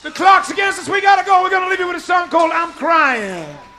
The clock's against us. We gotta go. We're gonna leave you with a song called I'm Crying.